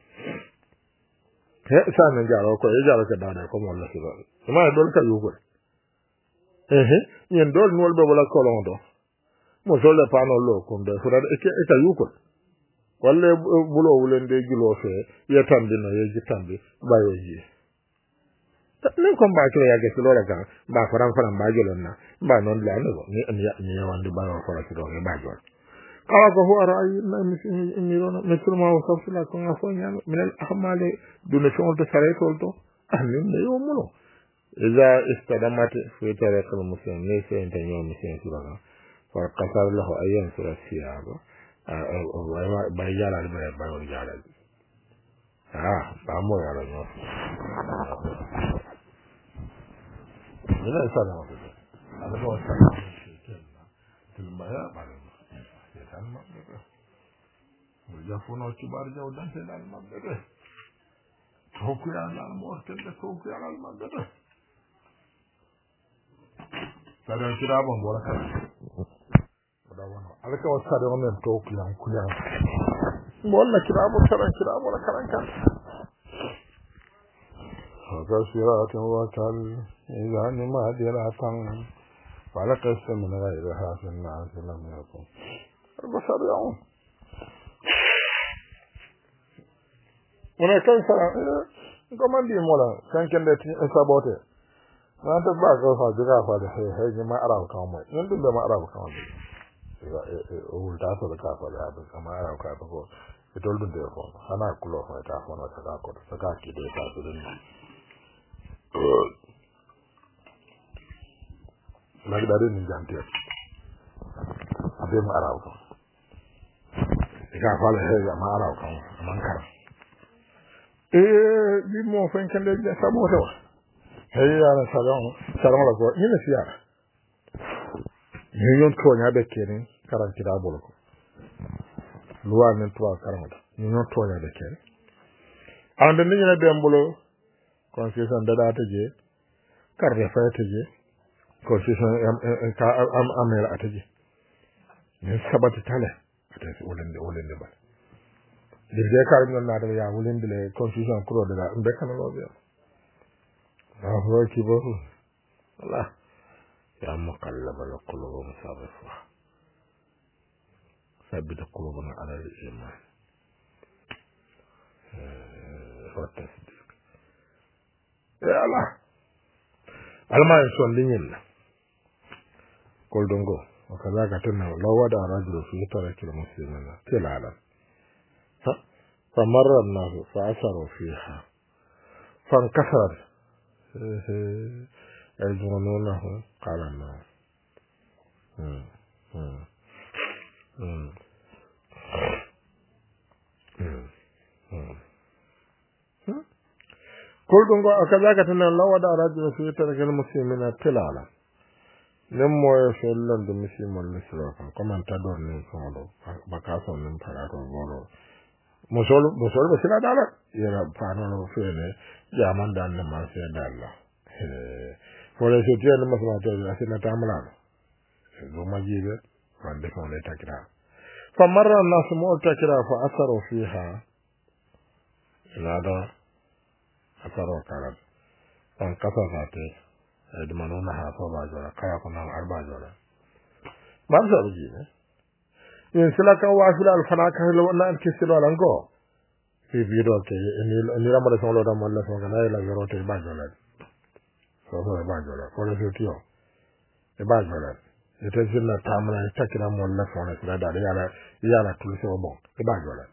he sa ne jaro ko e jaro ke dada ko mo la ci dol ma dol ka yu ko eh eh yen dol nol be wala ko lon do mo so le pano lo ko de fura e ke e ka yu ko walle bulo wulen de gilo fe ye tambi no ye jitambi ba yo ji nen ko ba ko ya ge lo la kan ba faran faran ba gelo na ba non la ne ko ni ni ni wande ba ro fara ci do e ba jor قال هو رأي ميرون مثل ما وصفت لكم أخواني من الأحمال دون شغل تسريت ولتو أهلين يومنو إذا استدمت في طريق المسلم ليس أنت يوم مسلم سبحانه فقصر له أيام سورة السياب بيجال البيت بيجال آه بامو يا رجل من الإنسان ما تقول هذا هو السلام تلمية بعد dal mabbe be mo jafuno ci bar jaw dante dal mabbe be to ko ya dal mo telde to ko ya dal mabbe be sada ci da bon wala ka da wono alaka wasa da wannan to ko ya ku ya mo wala ci da mo taran ci da wala karan kan ga sirata wa tal idan ma dira tan wala qasam min ghayriha fi an-nas lam yakun البشر يعون هناك كان سلام كمان دي مولا كان كان ده سبوته ما انت بقى قصا جرا فاده هي هي ما اراه كمان يندل ما اراه كمان اول تاسو ده كافه ده كما اراه كافه ko itol dun de ko ana kulo ko ta ko na ta ko ta ka ki de ta dun magdare ni jante abe ma araw ko ga fala he ma araw ko man kar eh bi mo fen kan de sa mo to he ya na salon salon la ko ni na siya ni yon ko nya be kene karan ti da bolo ko luwa men to karan da ni yon to nya be kene ande ni na be mbolo constitution da da ta je kar de fa ta je constitution am ka am amela ataje ne sabata tale atasi olende olende ba dirge kar non na da ya wulin dile confusion kuro da be kana lo biya ah ho ki bo Allah ya muqallabal qulub musarrifa ثبت قلوبنا على الإيمان والتصديق يا الله alma son linyin kol dongo وكذاك تنه لو وضع رجل في ترك المسلمين تلالا فمر الناس فأثروا فيها فانكسر يظنونه قال الناس كل دونغو وكذاك تنه لو وضع رجل في ترك المسلمين تلالا nem moye fellan de musimol misro kan comment tador ni solo bakaso nim parato bolo musol musol be sila dala yera panolo fele jaman dan na marse dalla eh fole so tiya na masma to asina tamala do majibe wande ko le takira fa marra an-nas mu takira fa asaru fiha nada asaru karat an kasafate da manona ha fa ba jora kaya kuna arba jora ba za ruji ne in sila kan wa fil alfana ka lo na ke silo lango fi bido ke ni ni ramada so lo da malla so kana la yoro te ba jora so so ba jora ko le tio e ba jora e te sinna tamra ta kira malla so na sila da ya la ya la tu so bon e ba jora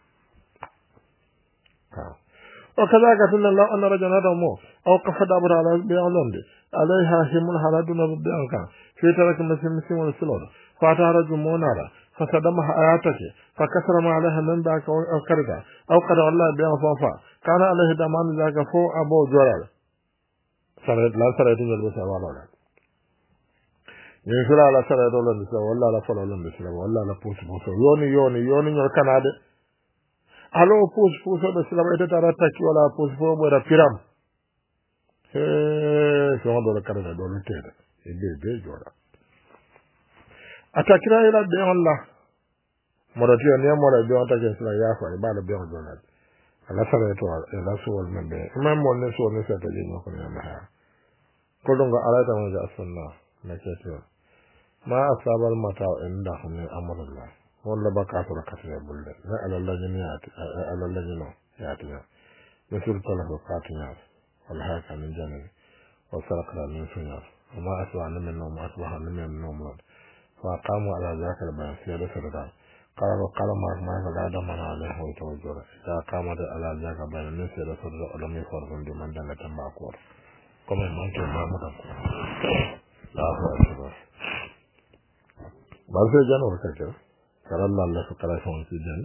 ha وكذلك أن الله أن رجلا دمو أو قفد أبرا على بيعلم عليها هم الحلادون ببيعنك في ترك مسلم مسلم والسلون فأتى رجل مونارا فصدمها آياتك فكسر ما عليها من ذاك أو كردا أو قد الله بيعن فوفا كان عليه دمان ذاك فو أبو جرال سرد لا سرد يلبس أولا ينفر على سرد ولا نسلا ولا لا فلا ولا نسلا ولا لا بوس بوس يوني يوني يوني يوني كنادي alo pos pos da sila ita tara taki wala pos fo bo da piram eh so do la kada do le tede e be be jora atakira ila de Allah morati ne mora be on take sila ya fa ba la be on jora ala sala to ala so wal membe ma mo ne so ne sa te ni ko ne ma ha ko do ga ala ta mo ja sunna na ke to ma asabal mata inda hum amrullah wala bakatu rakatya bulle na ala lajniyat ala lajno yatiya مثل طلب قاتنا والهاك من جنب وسرقنا من سنار وما أسوأنا من النوم أصبحنا من النوم فقاموا على ذاك البيان سيادة سردان قالوا قال ما ما قد من عليه ويتوجر إذا قامت على ذاك البيان من سيادة سردان ولم يفرغن بمن دلة معقور كما يمكن ما مدقوا لا هو أكبر بعض الجانب وكذا قال الله الله فقال يفهم في الجنة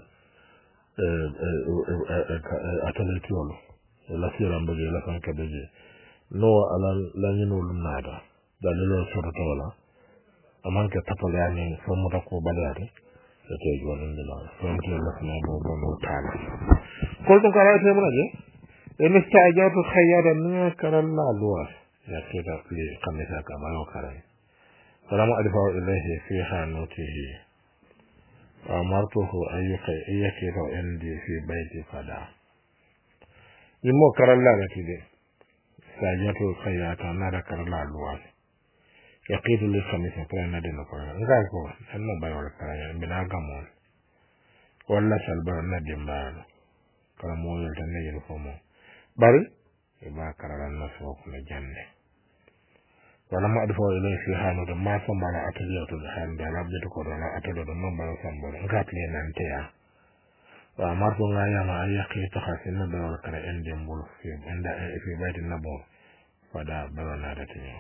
ataletiolo la sira mbaje la fanka beje no ala la nyino lumnada dalilo soto wala amanka tapale ani somuta ko balade te jonen dina sonti la fina bo bo taala ko to kala te mun aje en istajatu khayara ni karan la luwa ya ke da kli kamisa kama yo karai salamu alaihi ilayhi fi hanutihi أمرته أن يكيد عندي في بيتي فدا يمو كرلا لكيدي ساجاتو خياتا نارا كرلا لواس يقيد لي خميسة كلا ندينا كرلا نغاكو أنا بايولا كرلا بنا غمون ولا سالبا ندين بايولا كلا مويل تنجل فمو باري يبا كرلا نسوك لجنة ولما أدفع إليه في حانو ما سمعنا أتجيوت الحان دالا بيتكو دالا أتجيوت نمبر سنبول نغاتلي نانتيا وأمرتو غايا ما أيقي تخاسين بلو كرا اندين بول في عند في بيت النبول فدا بلو نادتني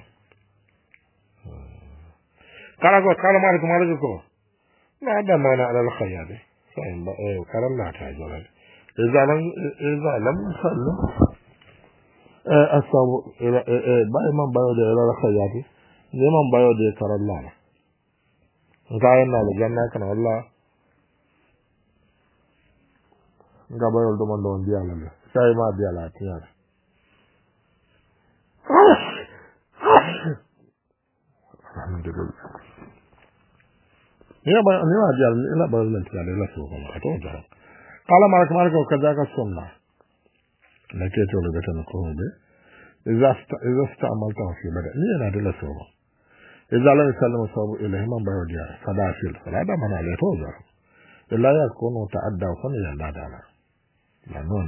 كالا كو كالا مالك مالك كو لا دا مانا على الخيادي فإن با إيه كالا لا تاجولا إذا لم إذا لم يسلم asabu ila eh ba imam bayo de la khayati ne imam bayo de karalla ngayen na le janna kana Allah nga bayo do man don biya la sai ma biya la tiya alhamdulillah ne ba ne ma biya la ba la tiya la so ko ma to da qala malak malak o kadaka sunna nakete lo betan ko be iza iza sta'malta fi bada ni yana da lasoba iza lam sallama sabu ilahi man bayo dia sadafil salada mana le toza illa yakunu ta'adda fa ya la dala la non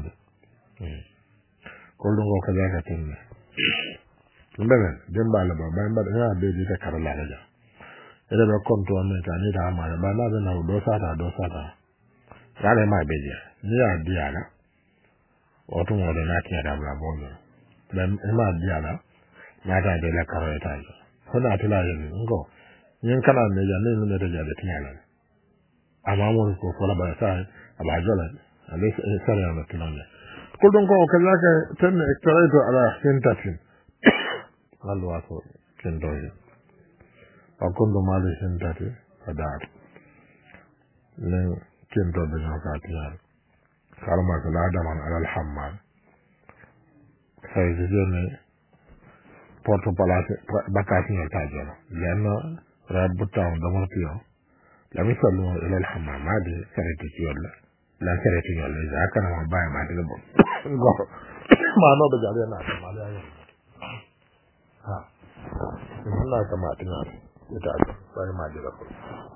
ko lungo kadaka tinne mbebe demba la ba ba ba be di ta karala la ere ba konto ne ta ni da ma ba na be na do sa ta do sa ta sale ma be dia ni ya dia la o to mo na ti da bla bo no ben ma dia la na ta be la karo ta jo ko na ti la yin ngo yin kana ne ja ne ne da ja da ti la ama mo ko ko la ba sa aba jo la ale sa ya na ti la ko don ko ka la ka tan ektarito ala sintatin allo aso ken do akondo male sentati adar le kento de nakatiar karma kala daman alal hammal sayde jone porto palate bakati no tajala lenno rabbuta on do mortio la mi sallu ila al hammam made sarete yolla la sarete yolla zakana ma bay ma de bo go ma no be jale na ma le ayo ha Allah ka ma tinga ita sai ma dira ko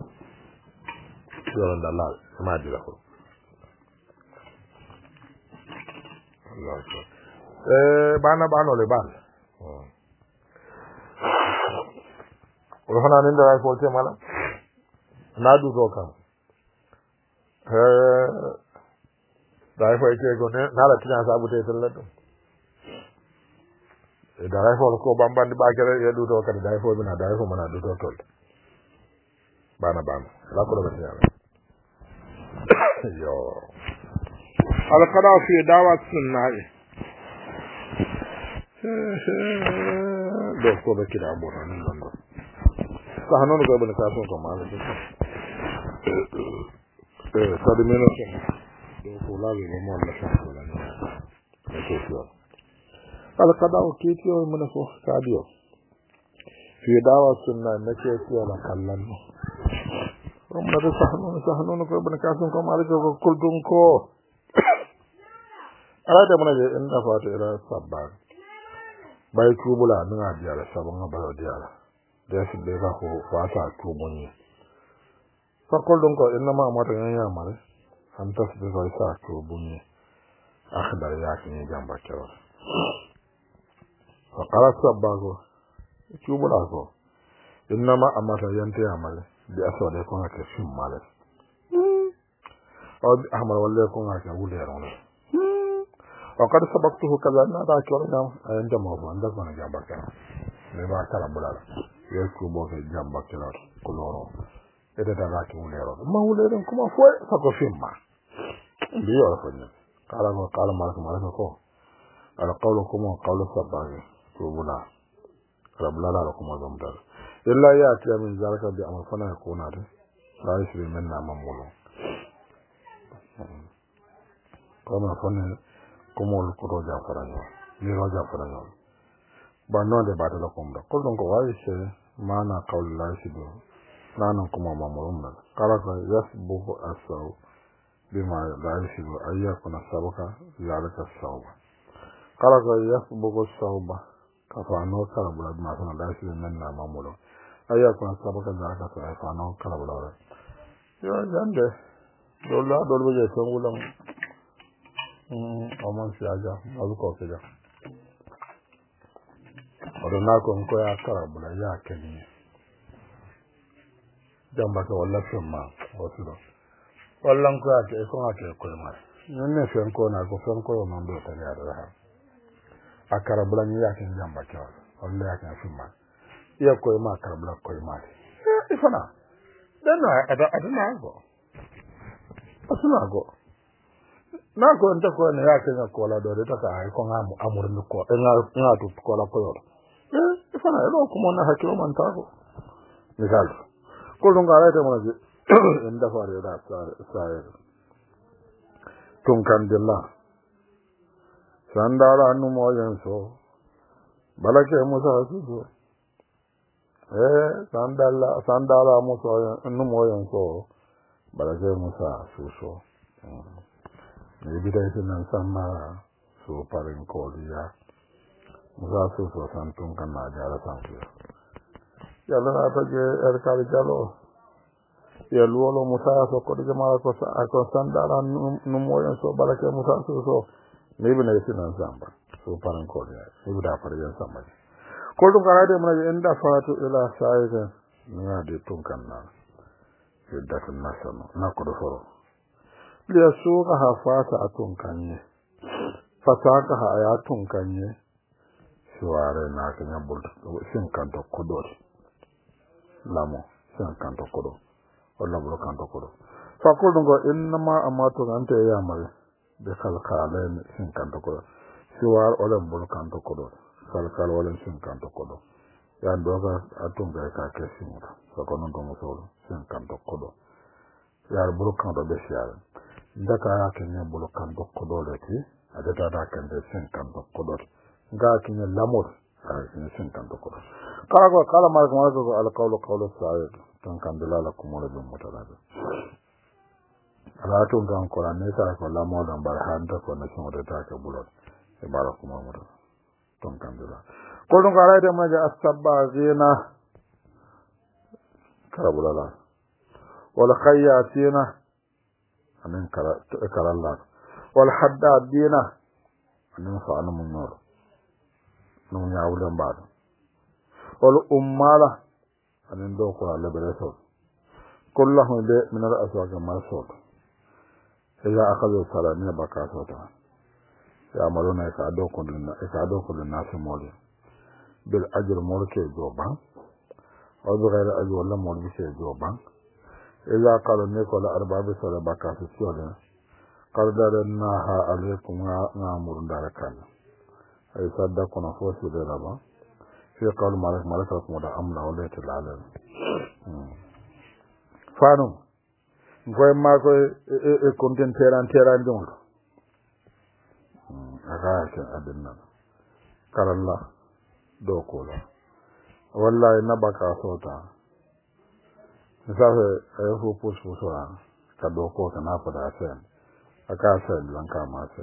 yoron da Allah ma dira ko Allah eh bana bano le ban o hana nin da ko te mala na du do kan eh dai fa ke go ne na la tina sabu te sallatu da rai fo ko bambandi ba kere ya du to kan dai fo bina dai fo mana du to tol bana bana la ko do tiya yo ala qada fi da'wat sunnah do ko be kira bo nan nan sa hanon ko bina ka so ko ma eh sa de meno ko do ko la be mo la sa ko la ne ko yo ala kada o kitiyo mun fo kadiyo fi dawa sunna nake tiyo la kallan rum na da sahnu sahnu ko ibn kasim ko malik ko kuldun ko ala da mun je inda fata ila sabba bai kubula nun abiya da sabon ba da yara da su da ka ko fata tubun ne fa kuldun ko inna ma mata yanya mare an tasbi ko sa tubun ne akhbar ya kin jamba kewa فقال سباغو يوبلاغو انما امر ينتي عمل باسود يكون كشم مال او احمر ولا يكون كولي رون وقد سبقته كذا نا دا كورنا عند ما هو عند كنا جابك لما كان بلال يكوبو في جنبك كلار كلورو ede da ga كولي رون ما هو لين كما فوي فكو فيما بيو فني قال ما قال ما ما كو على قولكم وقول سباغو kubula rablala da kuma zamdar illa ya ta min zalika bi amal fana yakuna da sai shi min na mamulo kuma fana kuma lu ko ja faranya ni roja faranya ba no da ba da kuma da kullun ko wai shi mana qaulullah shi do nanan kuma mamulun da kala ka yasbu asau bima da shi do ayyakuna sabaka zalika sauba kala ka yasbu sauba kafa no kala bula ma sana da shi nan na mamulo ayya ko sabaka da aka sai fa no kala bula yo jande dolla dolbe je songulam mm amon si aja azu ko keja orona ko ko ya kala bula ya keni jamba ko wala femma o sudo wallan ko ake ko ake ko ma nne fen ko na ko fen ko no ndo ta ya da akara bula ni yake njamba kwa wala yake afima iya ko ma akara bula ko ma eh ifana dana ada ada na go asuna go na go nta ko ne yake na ko la do de ta ka ko ngamu amur ni ko nga nga tu ko la ko yo eh ifana ero ko mona hakilo man ta go misal ko don ga ra ta mo ji inda fare da sai tun kan dilla sandala anu moyen so balake musa su eh sandala sandala musa anu moyen so balake musa su so Ibida sinan samba su parin koliya musa su so santun kan na jara sanfiya yalla na ta je er kali jalo ya luolo musa so ko de mala ko sa ko sandara num moyen so balake musa so so ibida sinan samba su parin koliya ibida parin samba ko dum karade mun inda fatu ila sa'iga na de tun kan na yadda kan nasano na ko do foro liya suka ha fata atun kanye fataka ha ayatun kanye suare na kanya bul sin kanto kodor lamo sin kanto kodo wala bul kanto kodo fa ko dungo inma amato gante ya mare de kalkale sin kanto kodo suar wala bul kanto kodo kalkal wala sin kanto kodo ya doga atun ga ka kesin so ko non ko so sin kanto kodo ya bul kanto be siare ndaka yake ne bulu kan dokkodo lati adata da kan de sen kan dokkodo ga kinye lamur ay sen kan dokkodo kala ko kala mar ko mar ko al qawlu qawlu sa'id tan kan dalala ko mo le dum mutalada ala to gan ko ne ta ko lamor dan bar handa ko na sen odata ka bulot e bara ko mo mo tan kan dalala ko dum ga ayde ma ja astabba zina karabulala wala khayyatina amin karalla wal haddad dina amin fa anamun nur nun ya wulan ba wal ummala amin do ko Allah bere so kullahu de min al aswaq ma so ila akhadhu salami baka so ta ya maruna ka do ko dinna ka do ko dinna se mole bil ajr molke do ban o do ghayra ajr wala molbi se do ban إذا قالوا نيكولا أرباب سورة بكاس السورة قردرناها عليكم نامور داركان أي صدقنا فوسي لربا في قول مالك مالك ركم دا أمنا وليت العالم فانو نكوي ماكو كنتين تيران تيران جمل أغاية أدنا قال الله دوكولا والله نبكا صوتا misafe ayo fu pus pusora ka doko kana pada sen aka sen lanka ma sen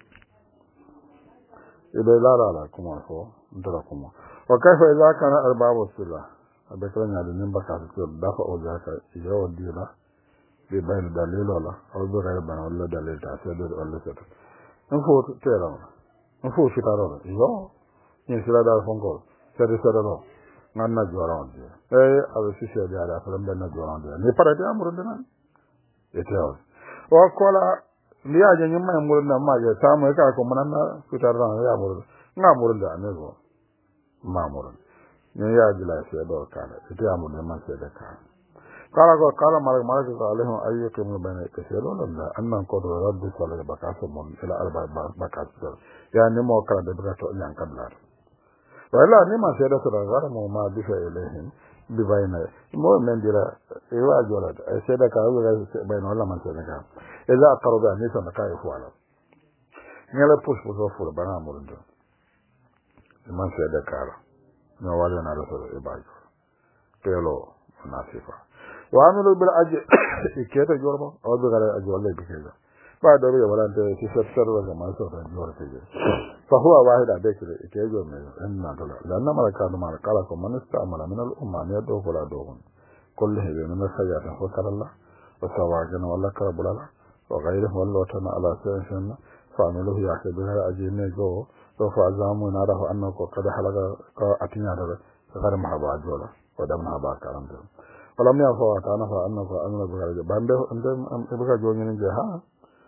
ibe lara la kuma so ndara kuma wa kaifa idza kana arbabu sila abekran ya din baka so dafa o zaka yo dira bi bayin dalilo la o do ray ban wala dalil ta se do wala se en fo tera en fo fitaro yo ni sila da fongo se de serano nanna joran dia eh ave si se dia da fara benna joran dia ni parate amuru dana eteo o kola liya je nyimma amuru na ma je samu ka ko manana fitar ran ya amuru na amuru da ne go ma amuru ne ya jila se do kala ite amuru man se da ka kala ko kala mar mar ko alaihi ayyukum min bayna kasiro la annan ko do rabbi sallallahu alaihi wasallam ila arba bakat ya ni mo kala da to nyan kabla wala ni ma sai da su daga mu ma bisa ilahin bi bayna mo men dira e wa jola e sai da ka ga bayna wala man sai da e za ka roda ni san ka yi fuala ni la push push of for bana mo ndo man sai da kala no wala na da su e ba pelo na sifa wa amilu bil ajr iketa jorba o do gara ajr wala bi keza ba da riya wala da shi sattar wa jama'a so da jor keze فهو واحد أبيكر إكيجو من إننا دولار لأن ملكان مالك لكم من استعمل من الأمة يدوه ولا دوهن كله من الخيات وكر الله وسواجنا والله كرب الله وغيره والله وطن على سيشن فعمله يحكي بها أجيني جو سوف أزامو نعرف أنه قد حلق أتنى دولار غير محبا جولا ودم محبا كارم دولار ولم يفوى كان فأنه أمن بغير جو بانده أنت بغير جو من جهة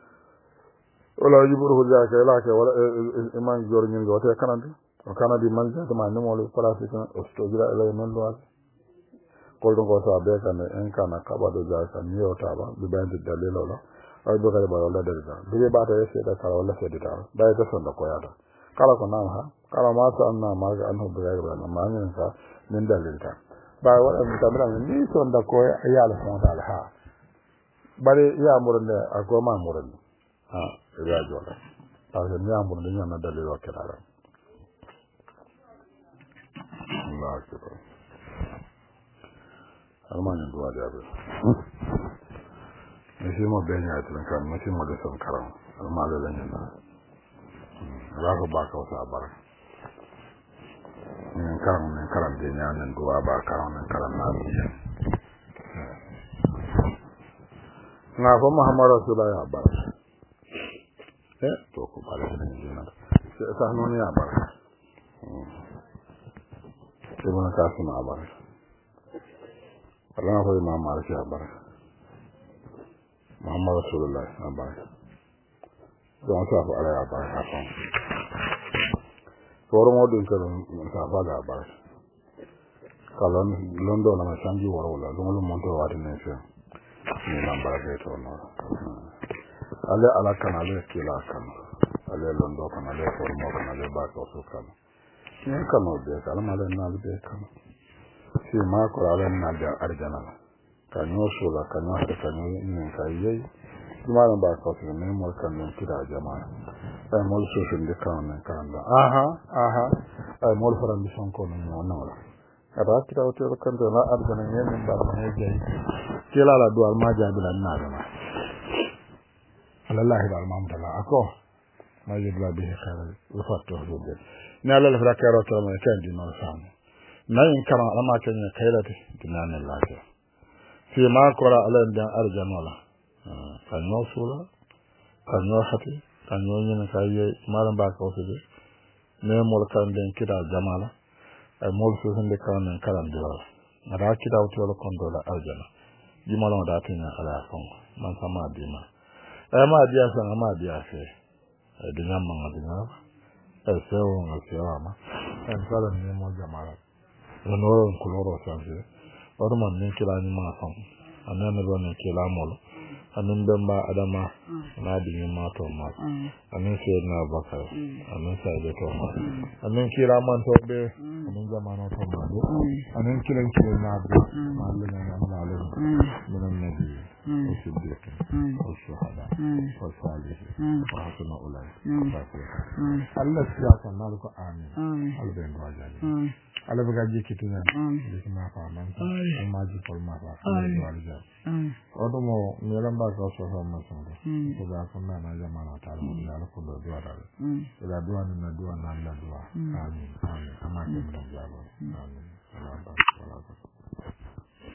wala yiburu jaka ilaka wala iman jorgin gote kanadi o kanadi man jata ma ni mole parasika o stojira ila men do ko do ko sa be kan en kana kaba do jaka ni o taba bi bande dalilo la ay do kale ba wala dalila bi ba ta yese da kala wala se dita ba ta son da ko yata kala ko na ha kala ma sa anna ma ga anhu bi ga na ma ni sa min dalilta ba wala mi tabra ni son da ko ya la son da ha bare ya murne akoma murne ha ya jola parce ni amul ni na dalil wa kirara Allah akbar alman ndo wa jabe mo be nya tan kan ma ci mo de son karam ma la la nya ra ko ba ko sa bar ni karam ni karam de nya nan do ba karam ni karam na ni na ko muhammad rasulullah ya bar eh to ko ba la ni na sa no ni ya bar ke mo ka su ma bar Allah ko imam malik ya bar muhammad rasulullah ya bar don sa fa ala ya bar ha ko toro mo dun kan sa fa ga bar kalon londo na sanji woro la don lo monto wa de ne fe ni nan bar ke to no ale ala kana le kila kana ale londo kana le for mo kana le ba ko so kana ni kana de kala male na de kana si ma ko ala na da arjana kanyo so la kanyo ha kanyo ni kai yayi kuma nan ba ko so ne mo kan nan kira jama'a ai mo so so de kana kan da aha aha ai mo faran bi son ko no no la ada kira o to kan da na arjana ne min ba ne jayi kila la do al ma jabi lan na da ma Allah ba al mamdala ako ma yibla bi khairu wa fatu hudud ni Allah la fakaro to ma kan di no sam na in kama alama kan ya kairata dinanin lafiya fi ma kora alan dan arjana la kan no sura kan no hati kan no yin kai malam ba ka wasu ne mol kan den kida jamala ay mol so sun de kan nan karam dira na da kida wato la kon do la arjana di malon da tin ala kon man sama dima ay ma dia san ma dia se ay dinan man adina ay sewo ngasiwa ma ay sala ne mo jamala noro kuloro sanse wadu man ne kila ni ma san anana ro ne kila mol anin dan ba adama na bi ma to ma anin sai na bakar anin sai da to ma anin kila man to be anin zamana to ma do anin kilan kila na do mallan na na le min nabi wa siddiq wa shuhada wa salih wa hasuna ulai Allah ya sanar ko amin alben wajali ala baga jikiti na dike ma fa man ma ji pol ma fa walja odo mo mera ba ko so so ma so ko ba ko na na jamana ta mo ya ko do do ala ila do na do na la do amin amin ama ke mo jabo amin ala ba ala ba